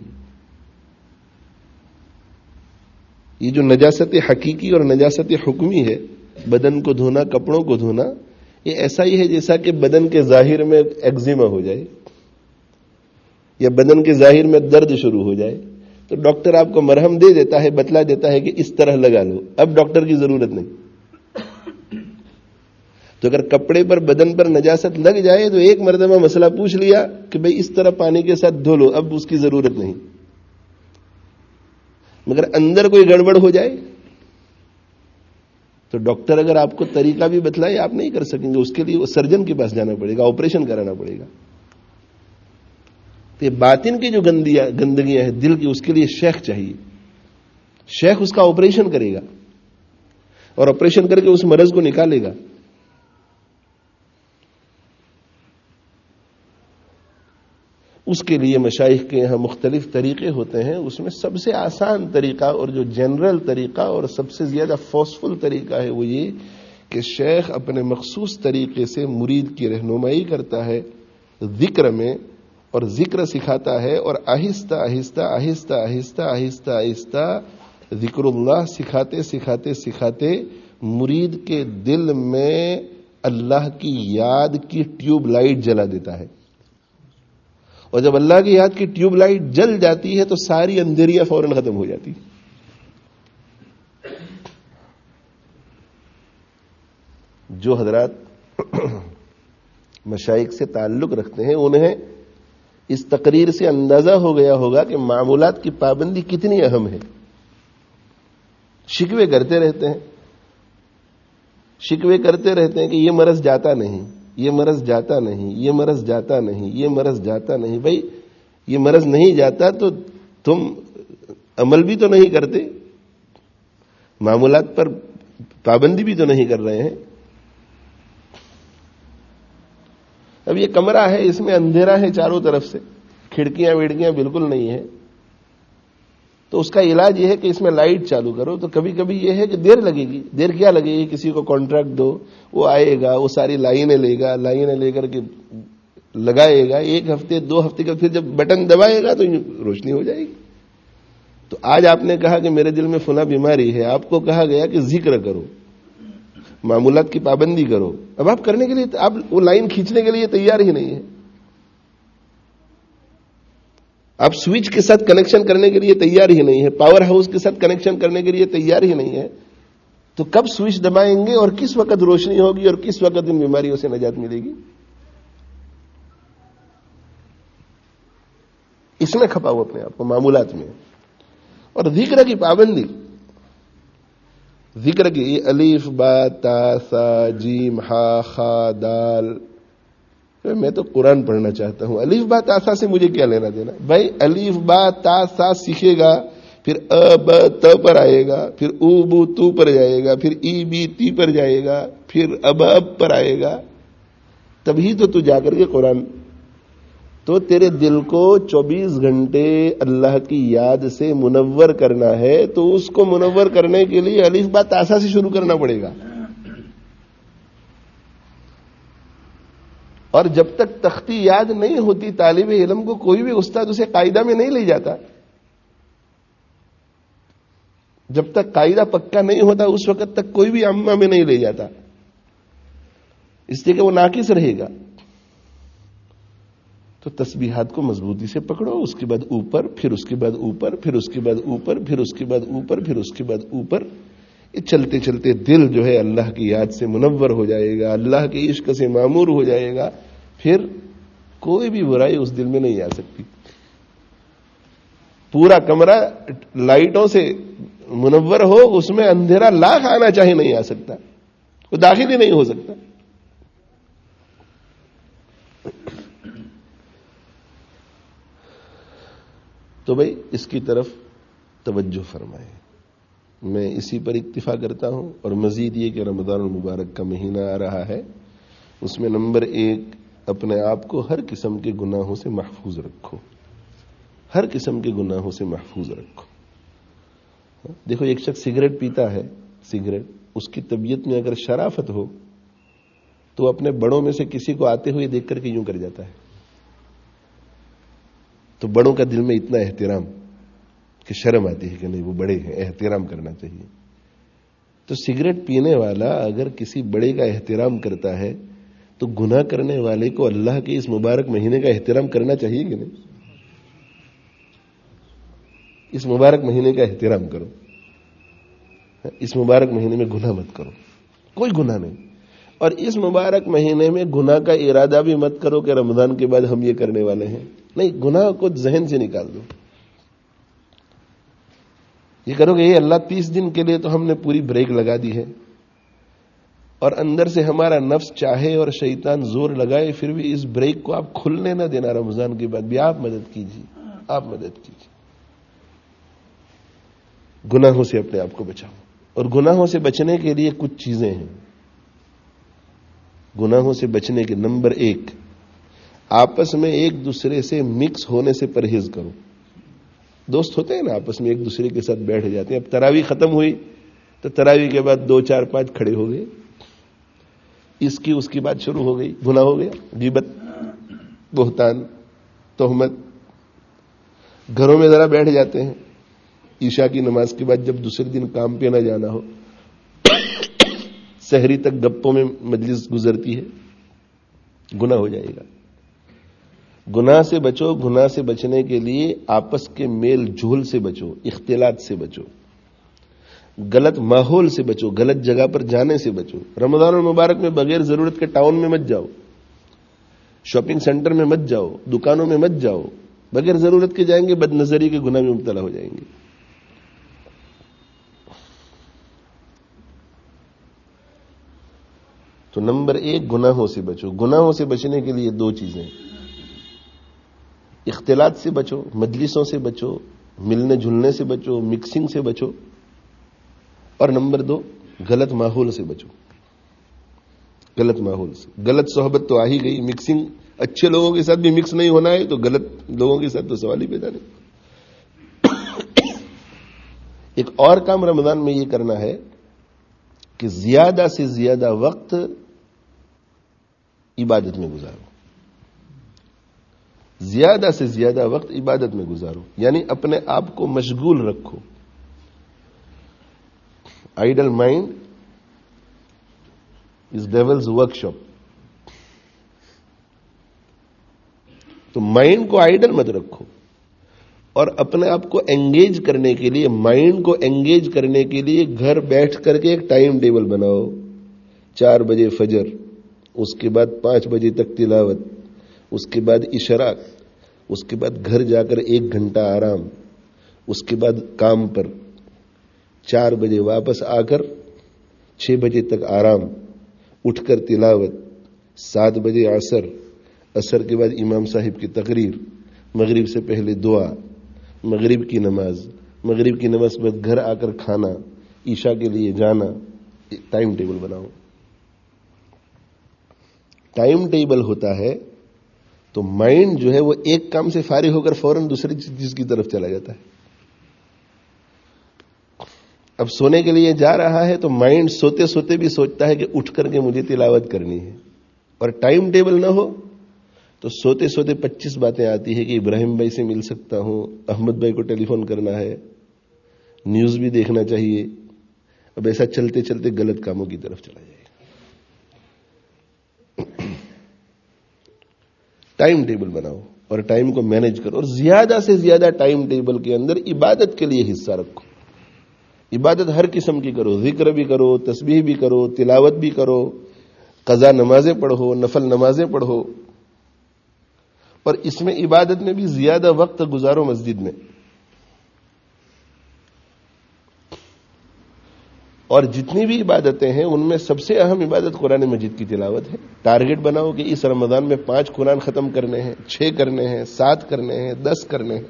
Speaker 1: یہ جو نجاست حقیقی اور نجاست حکمی ہے، بدن کو دھونا، کپڑوں کو دھونا، یہ ایسا ہی ہے جیسا کہ بدن کے ظاہر میں ایگزیما ہو جائے یا بدن کے ظاہر میں درد شروع ہو جائے تو ڈاکٹر آپ کو مرہم دے دیتا ہے، بتلا دیتا ہے کہ اس طرح لگا لو، اب ڈاکٹر کی ضرورت نہیں. تو اگر کپڑے پر، بدن پر نجاست لگ جائے تو 1 مرتبہ مسئلہ پوچھ لیا کہ بھئی اس طرح پانی کے ساتھ دھو لو، اب اس کی ضرورت نہیں. مگر اندر کوئی گڑبڑ ہو جائے تو ڈاکٹر اگر آپ کو طریقہ بھی بتلائے آپ نہیں کر سکیں گے. اس کے لیے وہ سرجن کے پاس جانا پڑے گا، آپریشن کرانا پڑے گا. تو یہ باطن کی جو گندگیاں ہیں دل کی، اس کے لیے شیخ چاہیے. شیخ اس کا آپریشن کرے گا اور آپریشن کر کے اس مرض کو نکالے گا. اس کے لیے مشائخ کے یہاں مختلف طریقے ہوتے ہیں. اس میں سب سے آسان طریقہ اور جو جنرل طریقہ اور سب سے زیادہ فورسفل طریقہ ہے وہ یہ کہ شیخ اپنے مخصوص طریقے سے مرید کی رہنمائی کرتا ہے ذکر میں، اور ذکر سکھاتا ہے، اور آہستہ آہستہ آہستہ آہستہ آہستہ آہستہ ذکر اللہ سکھاتے سکھاتے سکھاتے مرید کے دل میں اللہ کی یاد کی ٹیوب لائٹ جلا دیتا ہے، اور جب اللہ کی یاد کی ٹیوب لائٹ جل جاتی ہے تو ساری اندھیریاں فوراً ختم ہو جاتی۔ جو حضرات مشائخ سے تعلق رکھتے ہیں انہیں اس تقریر سے اندازہ ہو گیا ہوگا کہ معمولات کی پابندی کتنی اہم ہے۔ شکوے کرتے رہتے ہیں، شکوے کرتے رہتے ہیں کہ یہ مرض جاتا نہیں، یہ مرض جاتا نہیں، یہ مرض جاتا نہیں، یہ مرض جاتا نہیں۔ بھائی یہ مرض نہیں جاتا تو تم عمل بھی تو نہیں کرتے، معمولات پر پابندی بھی تو نہیں کر رہے ہیں۔ اب یہ کمرہ ہے، اس میں اندھیرا ہے چاروں طرف سے، کھڑکیاں وڑکیاں بالکل نہیں ہے، تو اس کا علاج یہ ہے کہ اس میں لائٹ چالو کرو۔ تو کبھی کبھی یہ ہے کہ دیر لگے گی، دیر کیا لگے گی، کسی کو کانٹریکٹ دو، وہ آئے گا، وہ ساری لائنیں لے گا، لائنیں لے کر کے لگائے گا، 1 ہفتے 2 ہفتے کا، پھر جب بٹن دبائے گا تو روشنی ہو جائے گی۔ تو آج آپ نے کہا کہ میرے دل میں فلاں بیماری ہے، آپ کو کہا گیا کہ ذکر کرو، معمولات کی پابندی کرو، اب آپ کرنے کے لیے، آپ وہ لائن کھینچنے کے لیے تیار ہی نہیں ہے، آپ سوئچ کے ساتھ کنیکشن کرنے کے لیے تیار ہی نہیں ہے، پاور ہاؤس کے ساتھ کنیکشن کرنے کے لیے تیار ہی نہیں ہے، تو کب سوئچ دبائیں گے اور کس وقت روشنی ہوگی اور کس وقت ان بیماریوں سے نجات ملے گی؟ اس میں کھپاؤ اپنے آپ کو، معمولات میں۔ اور ذکر کی پابندی، ذکر کی الف با تا سا جیم ہا خا دال، میں تو قرآن پڑھنا چاہتا ہوں، الف با تا سا سے مجھے کیا لینا دینا؟ بھائی الف با تا سا سیکھے گا، پھر ا ب ت پر آئے گا، پھر او بو تو پر جائے گا، پھر ای بی تی پر جائے گا، پھر اب پر آئے گا، تبھی تو جا کر کے قرآن۔ تو تیرے دل کو 24 گھنٹے اللہ کی یاد سے منور کرنا ہے، تو اس کو منور کرنے کے لیے الف با تا سا سے شروع کرنا پڑے گا۔ اور جب تک تختی یاد نہیں ہوتی طالب علم کو، کوئی بھی استاد اسے قاعدہ میں نہیں لے جاتا۔ جب تک قاعدہ پکا نہیں ہوتا اس وقت تک کوئی بھی عامہ میں نہیں لے جاتا، اس لیے کہ وہ ناقص رہے گا۔ تو تسبیحات کو مضبوطی سے پکڑو، اس کے بعد اوپر، پھر اس کے بعد اوپر، پھر اس کے بعد اوپر، پھر اس کے بعد اوپر، پھر اس کے بعد اوپر۔ یہ چلتے چلتے دل جو ہے اللہ کی یاد سے منور ہو جائے گا، اللہ کے عشق سے معمور ہو جائے گا، پھر کوئی بھی برائی اس دل میں نہیں آ سکتی۔ پورا کمرہ لائٹوں سے منور ہو، اس میں اندھیرا لاکھ آنا چاہے نہیں آ سکتا، وہ داخل ہی نہیں ہو سکتا۔ تو بھائی اس کی طرف توجہ فرمائیں۔ میں اسی پر اکتفا کرتا ہوں، اور مزید یہ کہ رمضان المبارک کا مہینہ آ رہا ہے، اس میں نمبر 1 اپنے آپ کو ہر قسم کے گناہوں سے محفوظ رکھو، ہر قسم کے گناہوں سے محفوظ رکھو۔ دیکھو ایک شخص سگریٹ پیتا ہے، سگریٹ، اس کی طبیعت میں اگر شرافت ہو تو اپنے بڑوں میں سے کسی کو آتے ہوئے دیکھ کر کے یوں کر جاتا ہے، تو بڑوں کا دل میں اتنا احترام کہ شرم آتی ہے کہ نہیں وہ بڑے ہیں، احترام کرنا چاہیے۔ تو سگریٹ پینے والا اگر کسی بڑے کا احترام کرتا ہے تو گناہ کرنے والے کو اللہ کے اس مبارک مہینے کا احترام کرنا چاہیے کہ نہیں؟ اس مبارک مہینے کا احترام کرو، اس مبارک مہینے میں گناہ مت کرو، کوئی گناہ نہیں۔ اور اس مبارک مہینے میں گناہ کا ارادہ بھی مت کرو کہ رمضان کے بعد ہم یہ کرنے والے ہیں، نہیں، گناہ کو ذہن سے نکال دو۔ یہ کرو کہ یہ اللہ 30 دن کے لیے تو ہم نے پوری بریک لگا دی ہے، اور اندر سے ہمارا نفس چاہے اور شیطان زور لگائے پھر بھی اس بریک کو آپ کھلنے نہ دینا، رمضان کے بعد بھی آپ مدد کیجیے، آپ مدد کیجیے۔ گناہوں سے اپنے آپ کو بچاؤ، اور گناہوں سے بچنے کے لیے کچھ چیزیں ہیں۔ گناہوں سے بچنے کے نمبر 1، آپس میں ایک دوسرے سے مکس ہونے سے پرہیز کرو۔ دوست ہوتے ہیں نا آپس میں ایک دوسرے کے ساتھ بیٹھ جاتے ہیں، اب تراویح ختم ہوئی تو تراویح کے بعد 2 4 5 کھڑے ہو گئے، اس کی بات شروع ہو گئی، گناہ ہو گیا، غیبت۔ بہتان، تہمت. گھروں میں ذرا بیٹھ جاتے ہیں عشاء کی نماز کے بعد، جب دوسرے دن کام پہ نہ جانا ہو، سحری تک گپوں میں مجلس گزرتی ہے، گناہ ہو جائے گا. گناہ سے بچو. گناہ سے بچنے کے لیے آپس کے میل جول سے بچو، اختلاط سے بچو، غلط ماحول سے بچو، غلط جگہ پر جانے سے بچو. رمضان المبارک میں بغیر ضرورت کے ٹاؤن میں مت جاؤ، شاپنگ سینٹر میں مت جاؤ، دکانوں میں مت جاؤ. بغیر ضرورت کے جائیں گے بد نظری کے گناہ میں مبتلا ہو جائیں گے. تو نمبر 1 گناہوں سے بچو. گناہوں سے بچنے کے لیے 2 چیزیں: اختلاط سے بچو، مجلسوں سے بچو، ملنے جلنے سے بچو، مکسنگ سے بچو. اور نمبر 2 غلط ماحول سے بچو. غلط ماحول سے، غلط صحبت تو آ ہی گئی. مکسنگ، اچھے لوگوں کے ساتھ بھی مکس نہیں ہونا ہے تو غلط لوگوں کے ساتھ تو سوال ہی پیدا نہیں. ایک اور کام رمضان میں یہ کرنا ہے کہ زیادہ سے زیادہ وقت عبادت میں گزارو. زیادہ سے زیادہ وقت عبادت میں گزارو، یعنی اپنے آپ کو مشغول رکھو. Idle mind is devil's workshop. تو مائنڈ کو آئیڈل مت رکھو، اور اپنے آپ کو انگیج کرنے کے لیے، مائنڈ کو انگیج کرنے کے لیے گھر بیٹھ کر کے ایک ٹائم ٹیبل بناؤ. 4 بجے فجر، اس کے بعد 5 بجے تک تلاوت، اس کے بعد اشراق، اس کے بعد گھر جا کر 1 گھنٹہ آرام، اس کے بعد کام پر، 4 بجے واپس آ کر 6 بجے تک آرام، اٹھ کر تلاوت، 7 بجے عصر کے بعد امام صاحب کی تقریر، مغرب سے پہلے دعا، مغرب کی نماز کے بعد گھر آ کر کھانا، عشاء کے لیے جانا. ٹائم ٹیبل بناؤ. ٹائم ٹیبل ہوتا ہے تو مائنڈ جو ہے وہ ایک کام سے فارغ ہو کر فوراً دوسری چیز کی طرف چلا جاتا ہے. اب سونے کے لیے جا رہا ہے تو مائنڈ سوتے سوتے بھی سوچتا ہے کہ اٹھ کر کے مجھے تلاوت کرنی ہے. اور ٹائم ٹیبل نہ ہو تو سوتے سوتے 25 باتیں آتی ہے کہ ابراہیم بھائی سے مل سکتا ہوں، احمد بھائی کو ٹیلی فون کرنا ہے، نیوز بھی دیکھنا چاہیے. اب ایسا چلتے چلتے غلط کاموں کی طرف چلا جائے گا. ٹائم ٹیبل بناؤ اور ٹائم کو مینج کرو، اور زیادہ سے زیادہ ٹائم ٹیبل کے اندر عبادت کے لیے حصہ رکھو. عبادت ہر قسم کی کرو، ذکر بھی کرو، تسبیح بھی کرو، تلاوت بھی کرو، قضا نمازیں پڑھو، نفل نمازیں پڑھو. اور اس میں عبادت میں بھی زیادہ وقت گزارو مسجد میں. اور جتنی بھی عبادتیں ہیں ان میں سب سے اہم عبادت قرآن مجید کی تلاوت ہے. ٹارگٹ بناؤ کہ اس رمضان میں 5 قرآن ختم کرنے ہیں، 6 کرنے ہیں، 7 کرنے ہیں، 10 کرنے ہیں.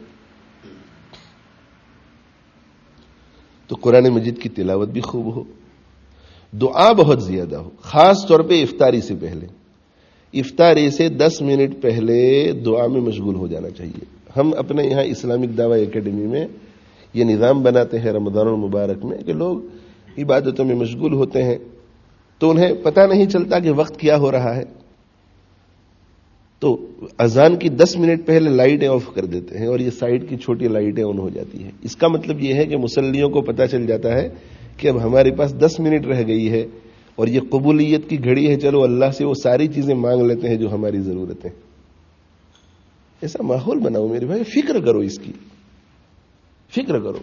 Speaker 1: تو قرآن مجید کی تلاوت بھی خوب ہو، دعا بہت زیادہ ہو، خاص طور پہ افطاری سے پہلے. افطاری سے 10 منٹ پہلے دعا میں مشغول ہو جانا چاہیے. ہم اپنے یہاں اسلامک دعوی اکیڈمی میں یہ نظام بناتے ہیں رمضان المبارک میں کہ لوگ عبادتوں میں مشغول ہوتے ہیں تو انہیں پتہ نہیں چلتا کہ وقت کیا ہو رہا ہے. تو اذان کی 10 منٹ پہلے لائٹیں آف کر دیتے ہیں اور یہ سائڈ کی چھوٹی لائٹیں آن ہو جاتی ہیں. اس کا مطلب یہ ہے کہ مصلیوں کو پتہ چل جاتا ہے کہ اب ہمارے پاس 10 منٹ رہ گئی ہے اور یہ قبولیت کی گھڑی ہے، چلو اللہ سے وہ ساری چیزیں مانگ لیتے ہیں جو ہماری ضرورتیں. ایسا ماحول بناؤ میرے بھائی، فکر کرو، اس کی فکر کرو.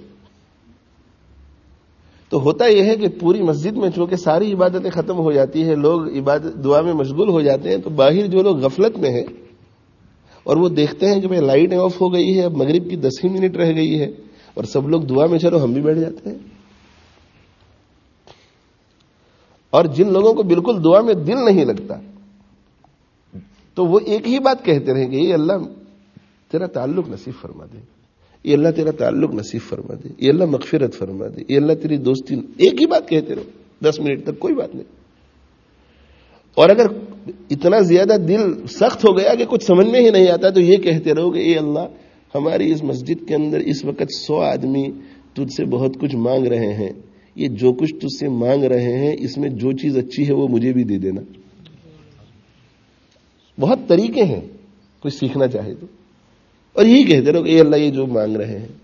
Speaker 1: تو ہوتا یہ ہے کہ پوری مسجد میں چونکہ ساری عبادتیں ختم ہو جاتی ہے، لوگ عبادت دعا میں مشغول ہو جاتے ہیں، تو باہر جو لوگ غفلت میں ہیں اور وہ دیکھتے ہیں کہ بھائی لائٹ آف ہو گئی ہے، اب مغرب کی 10 ہی منٹ رہ گئی ہے اور سب لوگ دعا میں، چلو ہم بھی بیٹھ جاتے ہیں. اور جن لوگوں کو بالکل دعا میں دل نہیں لگتا تو وہ ایک ہی بات کہتے رہیں گے، یہ اللہ تیرا تعلق نصیب فرما دے، یہ اللہ تیرا تعلق نصیب فرما دے، یہ اللہ مغفرت فرما دے، یہ اللہ تیری دوستی. ایک ہی بات کہتے رہو 10 منٹ تک، کوئی بات نہیں. اور اگر اتنا زیادہ دل سخت ہو گیا کہ کچھ سمجھ میں ہی نہیں آتا تو یہ کہتے رہو کہ اے اللہ ہماری اس مسجد کے اندر اس وقت 100 آدمی تجھ سے بہت کچھ مانگ رہے ہیں، یہ جو کچھ تجھ سے مانگ رہے ہیں اس میں جو چیز اچھی ہے وہ مجھے بھی دے دینا. بہت طریقے ہیں. کوئی سیکھنا چاہے تو، اور یہی کہتے رہو کہ اے اللہ یہ جو مانگ رہے ہیں.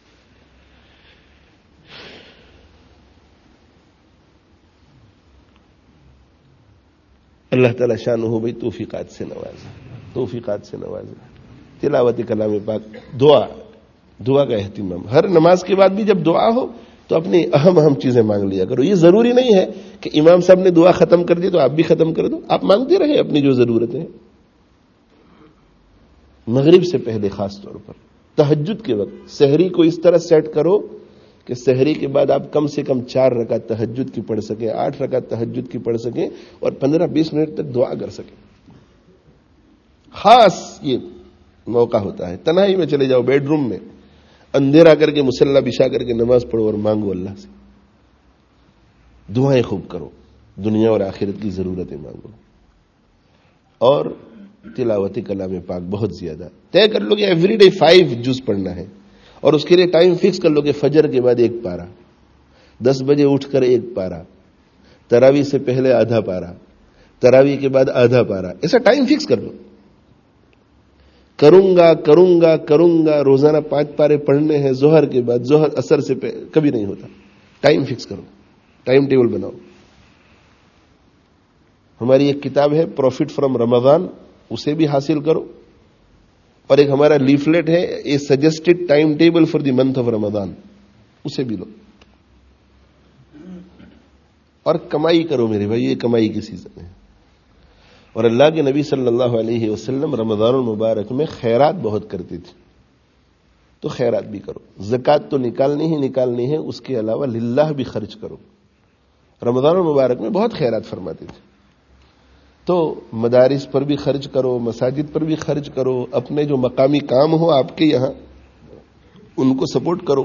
Speaker 1: اللہ تعالیٰ شان ہو بھائی توفیقات سے نوازے. تلاوت کلام پاک، دعا کا اہتمام. ہر نماز کے بعد بھی جب دعا ہو تو اپنی اہم چیزیں مانگ لیا کرو. یہ ضروری نہیں ہے کہ امام صاحب نے دعا ختم کر دی تو آپ بھی ختم کر دو. آپ مانگتے رہے اپنی جو ضرورتیں ہیں. مغرب سے پہلے خاص طور پر تہجد کے وقت سحری کو اس طرح سیٹ کرو کہ سحری کے بعد آپ کم سے کم 4 رکعت تہجد کی پڑھ سکیں، 8 رکعت تہجد کی پڑھ سکیں، اور 15-20 منٹ تک دعا کر سکیں. خاص یہ موقع ہوتا ہے. تنہائی میں چلے جاؤ بیڈ روم میں، اندھیرا کر کے مصلی بچھا کر کے نماز پڑھو اور مانگو اللہ سے. دعائیں خوب کرو، دنیا اور آخرت کی ضرورتیں مانگو. اور تلاوت کلام پاک بہت زیادہ طے کر لو کہ ایوری ڈے 5 جز پڑھنا ہے، اور اس کے لیے ٹائم فکس کر لو کہ فجر کے بعد 1 پارہ، 10 بجے اٹھ کر 1 پارہ، تراویح سے پہلے آدھا پارہ، تراویح کے بعد آدھا پارہ. ایسا ٹائم فکس کر لو. کروں گا روزانہ 5 پارے پڑھنے ہیں، ظہر کے بعد، ظہر اثر سے کبھی نہیں ہوتا. ٹائم فکس کرو، ٹائم ٹیبل بناؤ. ہماری ایک کتاب ہے پروفٹ فرام رمضان، اسے بھی حاصل کرو. اور ایک ہمارا لیفلیٹ ہے a suggested time table for the month of رمضان، اسے بھی لو. اور کمائی کرو میرے بھائی، یہ کمائی کی سیزن ہے. اور اللہ کے نبی صلی اللہ علیہ وسلم رمضان المبارک میں خیرات بہت کرتے تھے، تو خیرات بھی کرو. زکوٰۃ تو نکالنی ہے، اس کے علاوہ للہ بھی خرچ کرو. رمضان المبارک میں بہت خیرات فرماتے تھے. تو مدارس پر بھی خرچ کرو، مساجد پر بھی خرچ کرو، اپنے جو مقامی کام ہو آپ کے یہاں ان کو سپورٹ کرو.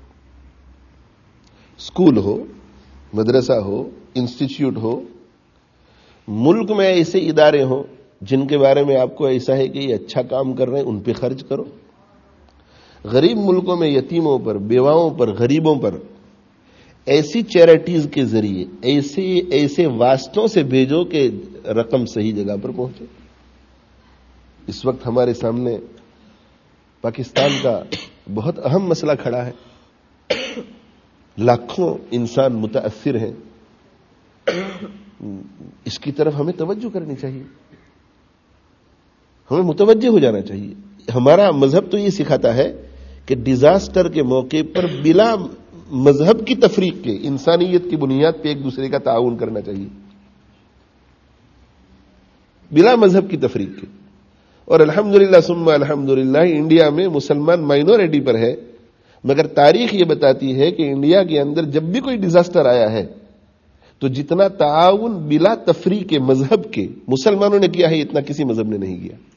Speaker 1: اسکول ہو، مدرسہ ہو، انسٹیٹیوٹ ہو. ملک میں ایسے ادارے ہوں جن کے بارے میں آپ کو ایسا ہے کہ یہ اچھا کام کر رہے ہیں، ان پہ خرچ کرو. غریب ملکوں میں یتیموں پر، بیواؤں پر، غریبوں پر ایسی چیریٹیز کے ذریعے ایسے واسطوں سے بھیجو کہ رقم صحیح جگہ پر پہنچے. اس وقت ہمارے سامنے پاکستان کا بہت اہم مسئلہ کھڑا ہے. لاکھوں انسان متاثر ہیں. اس کی طرف ہمیں توجہ کرنی چاہیے، ہمیں متوجہ ہو جانا چاہیے. ہمارا مذہب تو یہ سکھاتا ہے کہ ڈیزاسٹر کے موقع پر بلا مذہب کی تفریق کے، انسانیت کی بنیاد پہ ایک دوسرے کا تعاون کرنا چاہیے، بلا مذہب کی تفریق کے. اور الحمدللہ ثم الحمدللہ انڈیا میں مسلمان مائنورٹی پر ہے، مگر تاریخ یہ بتاتی ہے کہ انڈیا کے اندر جب بھی کوئی ڈیزاسٹر آیا ہے تو جتنا تعاون بلا تفریق کے مذہب کے مسلمانوں نے کیا ہے، اتنا کسی مذہب نے نہیں کیا.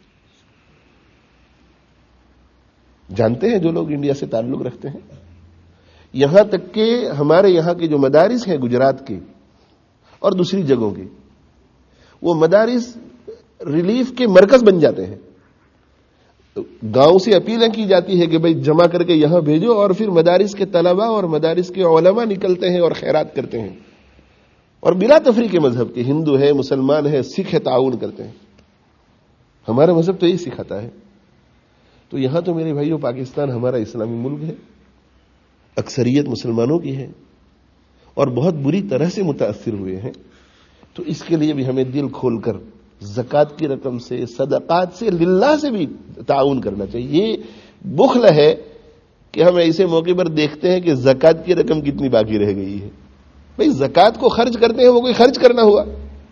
Speaker 1: جانتے ہیں جو لوگ انڈیا سے تعلق رکھتے ہیں، یہاں تک کہ ہمارے یہاں کے جو مدارس ہیں گجرات کے اور دوسری جگہوں کے، وہ مدارس ریلیف کے مرکز بن جاتے ہیں. گاؤں سے اپیلیں کی جاتی ہے کہ بھئی جمع کر کے یہاں بھیجو، اور پھر مدارس کے طلباء اور مدارس کے علماء نکلتے ہیں اور خیرات کرتے ہیں، اور بلا تفریق کے مذہب کے، ہندو ہے، مسلمان ہے، سکھ ہے، تعاون کرتے ہیں. ہمارا مذہب تو یہی سکھاتا ہے. تو یہاں تو میرے بھائیو پاکستان ہمارا اسلامی ملک ہے، اکثریت مسلمانوں کی ہے، اور بہت بری طرح سے متاثر ہوئے ہیں. تو اس کے لیے بھی ہمیں دل کھول کر زکوٰۃ کی رقم سے، صدقات سے، للہ سے بھی تعاون کرنا چاہیے. یہ بخل ہے کہ ہم ایسے موقع پر دیکھتے ہیں کہ زکوٰۃ کی رقم کتنی باقی رہ گئی ہے. بھئی زکوٰۃ کو خرچ کرتے ہیں، وہ کوئی خرچ کرنا ہوا،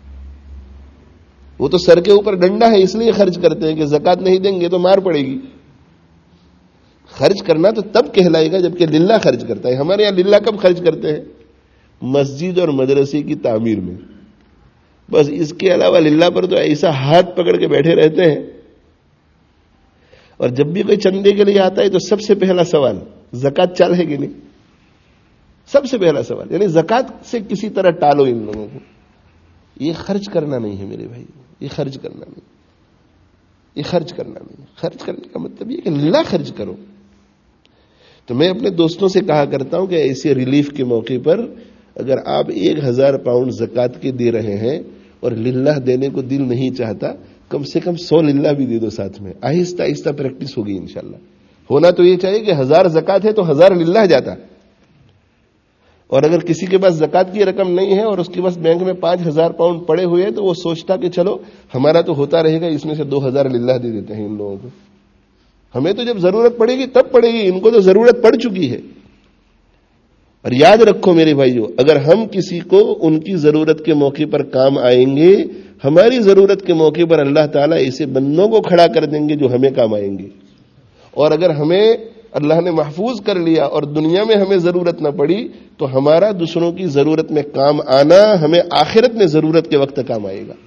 Speaker 1: وہ تو سر کے اوپر ڈنڈا ہے اس لیے خرچ کرتے ہیں کہ زکوٰۃ نہیں دیں گے تو مار پڑے گی. خرچ کرنا تو تب کہلائے گا جبکہ للہ خرچ کرتا ہے. ہمارے یہاں للہ کب خرچ کرتے ہیں؟ مسجد اور مدرسے کی تعمیر میں. بس اس کے علاوہ للہ پر تو ایسا ہاتھ پکڑ کے بیٹھے رہتے ہیں. اور جب بھی کوئی چندے کے لیے آتا ہے تو سب سے پہلا سوال زکوٰۃ چال ہے کہ نہیں، سب سے پہلا سوال. یعنی زکوٰۃ سے کسی طرح ٹالو ان لوگوں کو. یہ خرچ کرنا نہیں ہے میرے بھائی، یہ خرچ کرنا نہیں، یہ خرچ کرنا نہیں. خرچ کرنے کا مطلب یہ کہ للہ خرچ کرو. تو میں اپنے دوستوں سے کہا کرتا ہوں کہ ایسے ریلیف کے موقع پر اگر آپ 1000 پاؤنڈ زکوٰۃ کے دے رہے ہیں اور للہ دینے کو دل نہیں چاہتا کم سے کم 100 للہ بھی دے دو ساتھ میں, آہستہ آہستہ پریکٹس ہوگی انشاءاللہ. ہونا تو یہ چاہیے کہ 1000 زکات ہے تو 1000 للہ جاتا, اور اگر کسی کے پاس زکات کی رقم نہیں ہے اور اس کے پاس بینک میں 5000 پاؤنڈ پڑے ہوئے ہیں تو وہ سوچتا کہ چلو ہمارا تو ہوتا رہے گا, اس میں سے 2000 للہ دے دیتے ہیں ان لوگوں کو. ہمیں تو جب ضرورت پڑے گی تب پڑے گی, ان کو تو ضرورت پڑ چکی ہے. اور یاد رکھو میرے بھائیو, اگر ہم کسی کو ان کی ضرورت کے موقع پر کام آئیں گے, ہماری ضرورت کے موقع پر اللہ تعالیٰ ایسے بندوں کو کھڑا کر دیں گے جو ہمیں کام آئیں گے. اور اگر ہمیں اللہ نے محفوظ کر لیا اور دنیا میں ہمیں ضرورت نہ پڑی تو ہمارا دوسروں کی ضرورت میں کام آنا ہمیں آخرت میں ضرورت کے وقت کام آئے گا.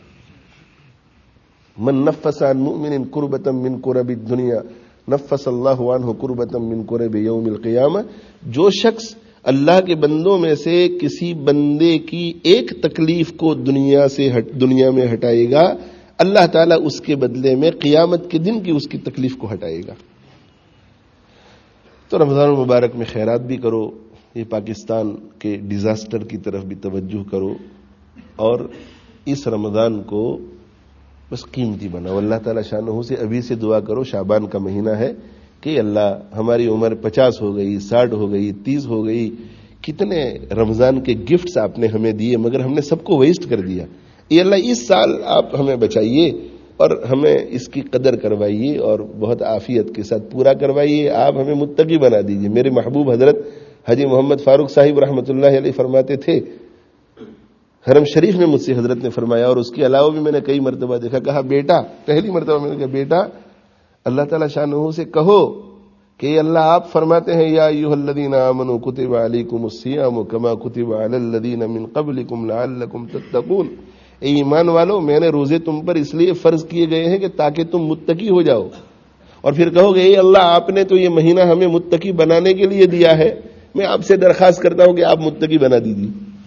Speaker 1: من نفس عن مؤمن کربۃ من کرب الدنیا نفس اللہ عنہ کربۃ من کرب یوم القیامہ. جو شخص اللہ کے بندوں میں سے کسی بندے کی ایک تکلیف کو دنیا میں ہٹائے گا, اللہ تعالیٰ اس کے بدلے میں قیامت کے دن کی اس کی تکلیف کو ہٹائے گا. تو رمضان المبارک میں خیرات بھی کرو, یہ پاکستان کے ڈیزاسٹر کی طرف بھی توجہ کرو, اور اس رمضان کو بس قیمتی بناؤ. اللہ تعالیٰ شانہ سے ابھی سے دعا کرو, شعبان کا مہینہ ہے, کہ اللہ ہماری عمر 50 ہو گئی, 60 ہو گئی, 30 ہو گئی, کتنے رمضان کے گفٹس آپ نے ہمیں دیے مگر ہم نے سب کو ویسٹ کر دیا. یہ اللہ اس سال آپ ہمیں بچائیے اور ہمیں اس کی قدر کروائیے اور بہت عافیت کے ساتھ پورا کروائیے. آپ ہمیں متقی بنا دیجیے. میرے محبوب حضرت حاجی محمد فاروق صاحب رحمۃ اللہ علیہ فرماتے تھے, حرم شریف میں مجھ سے حضرت نے فرمایا, اور اس کے علاوہ بھی میں نے کئی مرتبہ دیکھا, کہا بیٹا, پہلی مرتبہ میں نے کہا بیٹا اللہ تعالیٰ شانہ سے کہو کہ اللہ آپ فرماتے ہیں یا ایھا الذین آمنوا کتب علیکم الصیام کما کتب علی الذین من قبلکم لعلکم تتقون. اے ایمان والو, میں نے روزے تم پر اس لیے فرض کیے گئے ہیں کہ تاکہ تم متقی ہو جاؤ. اور پھر کہو گے اے اللہ آپ نے تو یہ مہینہ ہمیں متقی بنانے کے لیے دیا ہے, میں آپ سے درخواست کرتا ہوں کہ آپ متقی بنا دیجیے.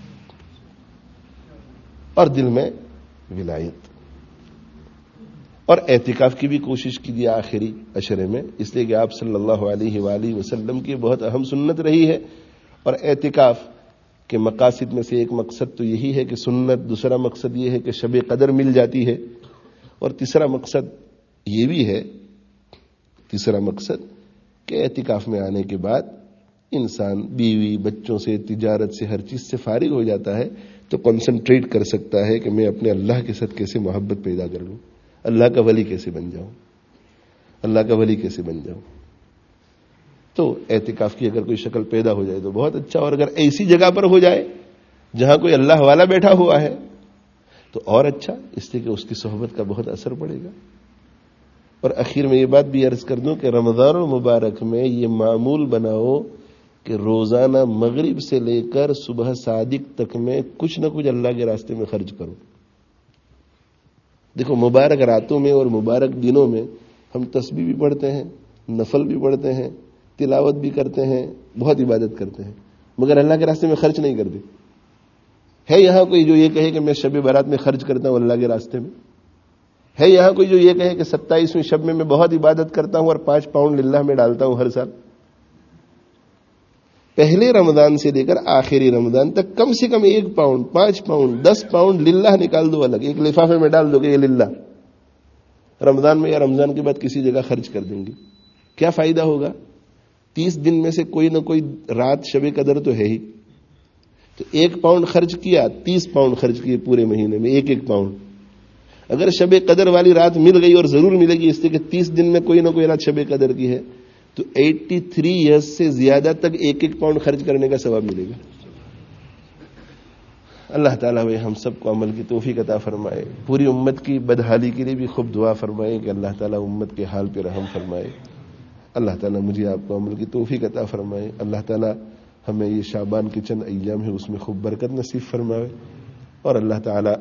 Speaker 1: اور دل میں ولایت اور اعتکاف کی بھی کوشش کیجیے آخری عشرے میں, اس لیے کہ آپ صلی اللہ علیہ وآلہ وسلم کی بہت اہم سنت رہی ہے. اور اعتکاف کے مقاصد میں سے ایک مقصد تو یہی ہے کہ سنت, دوسرا مقصد یہ ہے کہ شب قدر مل جاتی ہے, اور تیسرا مقصد یہ بھی ہے, تیسرا مقصد کہ اعتکاف میں آنے کے بعد انسان بیوی بچوں سے, تجارت سے, ہر چیز سے فارغ ہو جاتا ہے, تو کنسنٹریٹ کر سکتا ہے کہ میں اپنے اللہ کے ساتھ کیسے محبت پیدا کر لوں, اللہ کا ولی کیسے بن جاؤں, اللہ کا ولی کیسے بن جاؤں. تو اعتکاف کی اگر کوئی شکل پیدا ہو جائے تو بہت اچھا, اور اگر ایسی جگہ پر ہو جائے جہاں کوئی اللہ والا بیٹھا ہوا ہے تو اور اچھا, اس لیے کہ اس کی صحبت کا بہت اثر پڑے گا. اور اخیر میں یہ بات بھی عرض کر دوں کہ رمضان المبارک میں یہ معمول بناؤ کہ روزانہ مغرب سے لے کر صبح صادق تک میں کچھ نہ کچھ اللہ کے راستے میں خرچ کرو. دیکھو مبارک راتوں میں اور مبارک دنوں میں ہم تسبیح بھی پڑھتے ہیں, نفل بھی پڑھتے ہیں, تلاوت بھی کرتے ہیں, بہت عبادت کرتے ہیں, مگر اللہ کے راستے میں خرچ نہیں کرتے. ہے یہاں کوئی جو یہ کہے کہ میں شب برات میں خرچ کرتا ہوں اللہ کے راستے میں؟ ہے یہاں کوئی جو یہ کہے کہ 27ویں شب میں بہت عبادت کرتا ہوں اور 5 پاؤنڈ للہ میں ڈالتا ہوں ہر سال؟ پہلے رمضان سے لے کر آخری رمضان تک کم سے کم 1 پاؤنڈ, 5 پاؤنڈ, 10 پاؤنڈ للہ نکال دو, الگ ایک لفافے میں ڈال دو کہ یہ للہ. رمضان میں یا رمضان کے بعد کسی جگہ خرچ کر دیں گے, کیا فائدہ ہوگا؟ 30 دن میں سے کوئی نہ کوئی رات شب قدر تو ہے ہی, تو 1 پاؤنڈ خرچ کیا, 30 پاؤنڈ خرچ کیے پورے مہینے میں, 1 پاؤنڈ. اگر شب قدر والی رات مل گئی, اور ضرور ملے گی اس لیے کہ 30 دن میں کوئی نہ کوئی رات شب قدر کی ہے, تو 83 ایئرز سے زیادہ تک 1 پاؤنڈ خرچ کرنے کا ثواب ملے گا. اللہ تعالیٰ وہ ہم سب کو عمل کی توفیق عطا فرمائے. پوری امت کی بدحالی کے لیے بھی خوب دعا فرمائے کہ اللہ تعالیٰ امت کے حال پہ رحم فرمائے. اللہ تعالیٰ مجھے آپ کو عمل کی توفیق عطا فرمائے. اللہ تعالیٰ ہمیں یہ شعبان کے چند ایام ہے اس میں خوب برکت نصیب فرمائے, اور اللہ تعالیٰ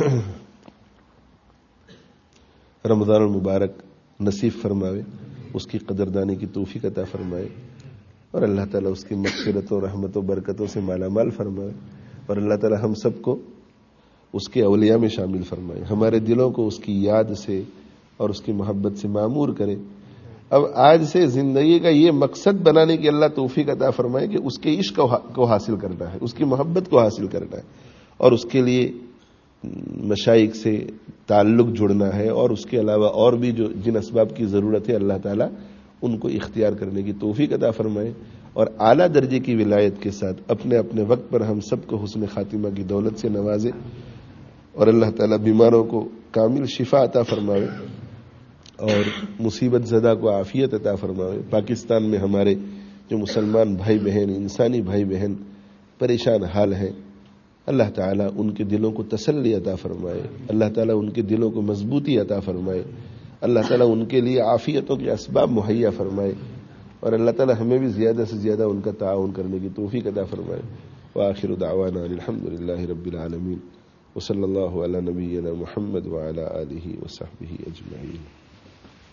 Speaker 1: رمضان المبارک نصیب فرمائے, اس کی قدردانی کی توفیق عطا فرمائے, اور اللہ تعالیٰ اس کی مغفرت و رحمت و برکتوں سے مالا مال فرمائے, اور اللہ تعالیٰ ہم سب کو اس کے اولیاء میں شامل فرمائے, ہمارے دلوں کو اس کی یاد سے اور اس کی محبت سے معمور کرے. اب آج سے زندگی کا یہ مقصد بنانے کی اللہ توفیق عطا فرمائے کہ اس کے عشق کو حاصل کرنا ہے, اس کی محبت کو حاصل کرنا ہے, اور اس کے لیے مشائخ سے تعلق جڑنا ہے، اور اس کے علاوہ اور بھی جن اسباب کی ضرورت ہے اللہ تعالیٰ ان کو اختیار کرنے کی توفیق عطا فرمائے، اور اعلیٰ درجے کی ولایت کے ساتھ اپنے اپنے وقت پر ہم سب کو حسن خاتمہ کی دولت سے نوازے، اور اللہ تعالیٰ بیماروں کو کامل شفا عطا فرمائے اور مصیبت زدہ کو عافیت عطا فرمائے۔ پاکستان میں ہمارے جو مسلمان بھائی بہن، انسانی بھائی بہن پریشان حال ہیں، اللہ تعالیٰ ان کے دلوں کو تسلی عطا فرمائے، اللہ تعالیٰ ان کے دلوں کو مضبوطی عطا فرمائے، اللہ تعالیٰ ان کے لیے عافیتوں کے اسباب مہیا فرمائے، اور اللہ تعالیٰ ہمیں بھی زیادہ سے زیادہ ان کا تعاون کرنے کی توفیق عطا فرمائے۔ وآخر دعوانا الحمد للہ رب العالمین، وصلی اللہ علی نبینا محمد وعلی آلہ وصحبہ اجمعین۔